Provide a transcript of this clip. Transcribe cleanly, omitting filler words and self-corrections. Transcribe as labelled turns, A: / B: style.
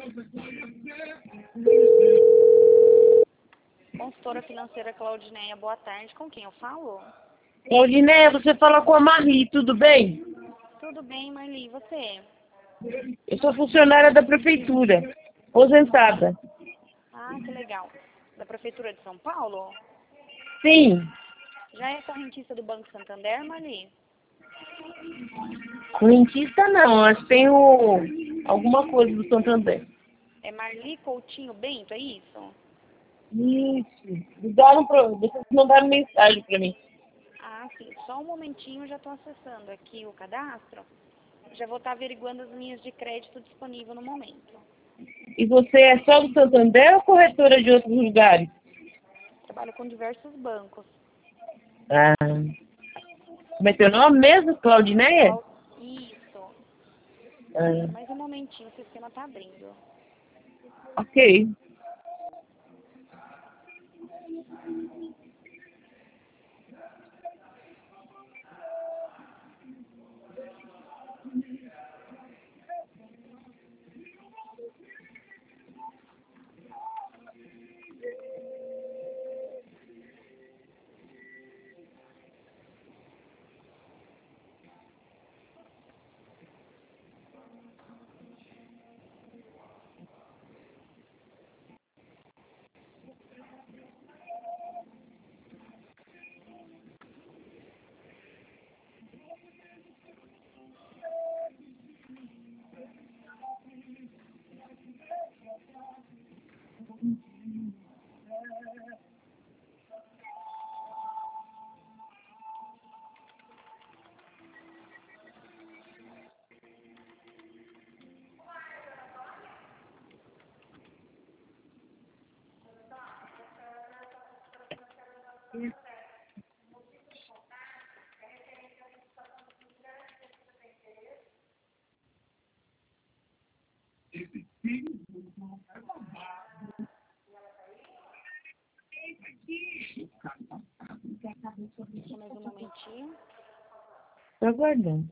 A: Consultora financeira Claudineia, boa tarde. Com quem eu falo?
B: Claudineia, você fala com a Marli, tudo bem?
A: Tudo bem, Marli, e você?
B: Eu sou funcionária da prefeitura, aposentada.
A: Ah, que legal. Da Prefeitura de São Paulo?
B: Sim,
A: Já é correntista do Banco Santander, Marli?
B: correntista não, acho que tenho alguma coisa do Santander.
A: É Marli Coutinho Bento, é isso?
B: Isso, vocês mandaram mensagem para mim.
A: Ah, sim. Só um momentinho, já estou acessando aqui o cadastro. Já vou estar averiguando as linhas de crédito disponível no momento.
B: E você é só do Santander ou corretora de outros lugares?
A: Trabalho com diversos bancos.
B: Ah, como é teu nome mesmo, Claudineia?
A: Isso.
B: Ah,
A: Mais um momentinho, o sistema está abrindo.
B: ok.
A: Só mais um momentinho.
B: Estou aguardando.